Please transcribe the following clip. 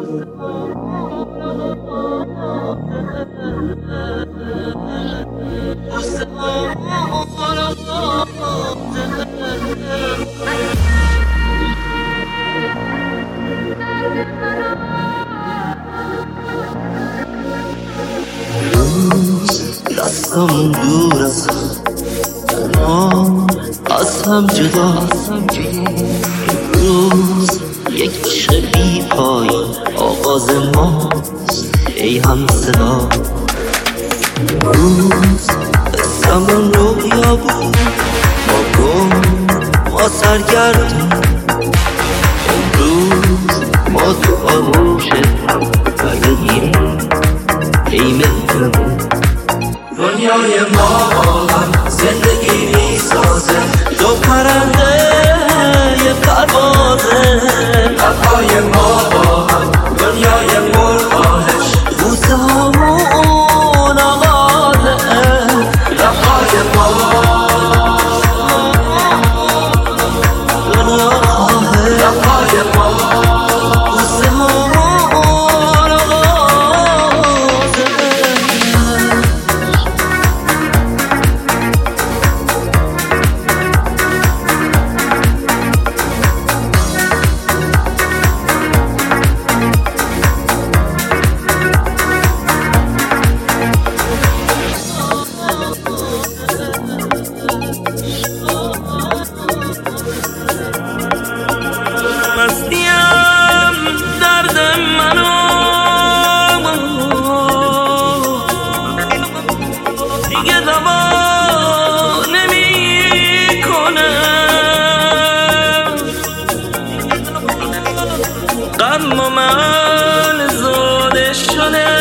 دستم دور از هم از هم جدا روز یک شبی پایان آغاز ماست ای هم صدا روز قصمون رویا بود ما گم ما سرگردون امروز ما تو آغوش بگیریم ای مهربون دنیای ما با هم زندگی میسازه دو پرنده یه پروازه لبهای ما با هم دنیای مرغانش بوسه هامون آغازه لبهای ما دنیا خواهه لبهای ما بوسه هامون آغازه مستیم درد منو دیگه دوا نمی کنه غم من زاده شده